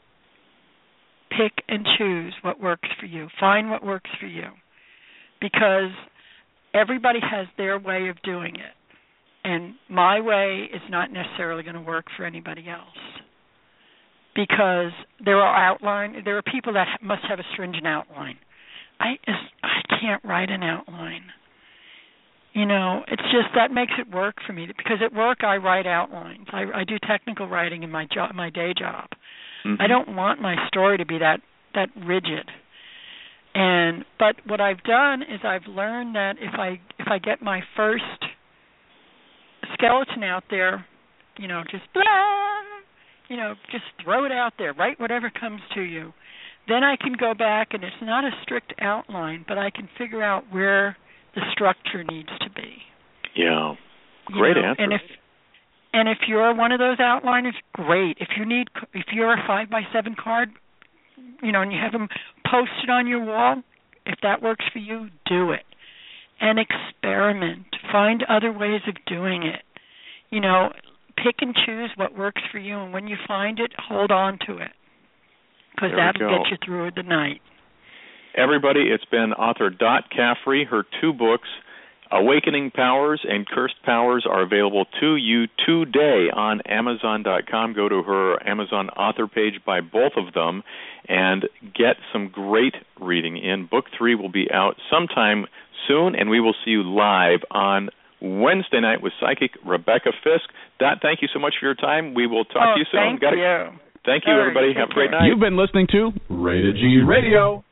pick and choose what works for you. Find what works for you. Because everybody has their way of doing it. And my way is not necessarily going to work for anybody else. Because there are outline, there are people that must have a stringent outline. I I can't write an outline. You know, it's just that makes it work for me. Because at work I write outlines. I, I do technical writing in my job, my day job. Mm-hmm. I don't want my story to be that that rigid. And but what I've done is I've learned that if I if I get my first skeleton out there, you know, just blah, you know, just throw it out there, write whatever comes to you. Then I can go back, and it's not a strict outline, but I can figure out where the structure needs to be. Yeah, great you know? answer. And if and if you're one of those outliners, great. If you need, if you're a five by seven card, you know, and you have them posted on your wall, if that works for you, do it. And experiment. Find other ways of doing it. You know, pick and choose what works for you, and when you find it, hold on to it, because that'll get you through the night. Everybody, it's been author Dot Caffrey. Her two books, Awakening Powers and Cursed Powers, are available to you today on Amazon dot com. Go to her Amazon author page, buy both of them, and get some great reading in. Book three will be out sometime soon, and we will see you live on Wednesday night with psychic Rebecca Fisk. Dot, thank you so much for your time. We will talk oh, to you soon. Thank Gotta, you. Thank you, everybody. Have a great night. You've been listening to Rated G Radio.